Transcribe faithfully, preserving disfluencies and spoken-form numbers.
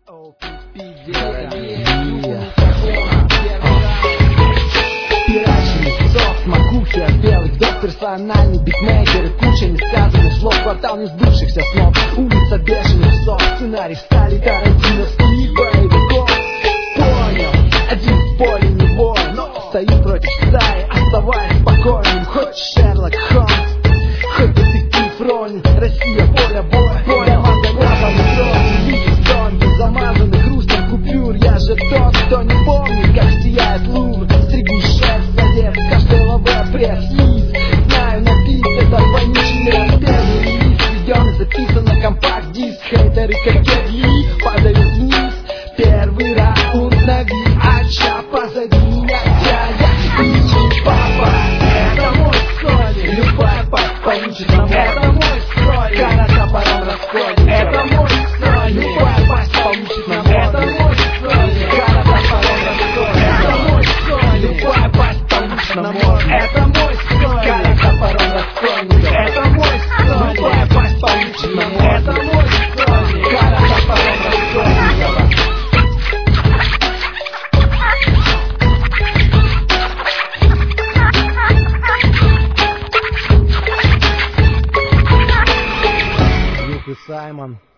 Пирачный софт, макухи от белых док, персональный битмейкер и куча несказанных слов. Квартал несбывшихся снов, улица бешеных псов, сценарий стали тарантиновских боевиков. Понял, один в поле не воин, но стою против стаи, оставаясь спокойным. Хоть Шерлок Холмс, хоть детектив Ронин, Россия поле боя. Понял, заляпанный трон, видит тонкий, замазанный хрустом купюр. Я же тот, кто не помнит, как сияет Лувр. Стригу шерсть, задев с каждой лавы пресс-лиз. Знаю, на бит это вонючий распевный релиз, введен и записан на компакт-диск. Хейтеры как кегли падают вниз. Первый раунд на ви, а ча позади меня дядя и папа. Это мой соник, любая пасть получит на мой. Это мой соник, когда топором расходит. Это мой соник, любая пасть получит на мой. Это мой соник, когда топором расходит. Это мой соник, любая пасть получит на мой. Это мой соник, когда топором расходит. Это мой соник, любая пасть получит на мой. Это мой соник, когда топором расходит. Саймон.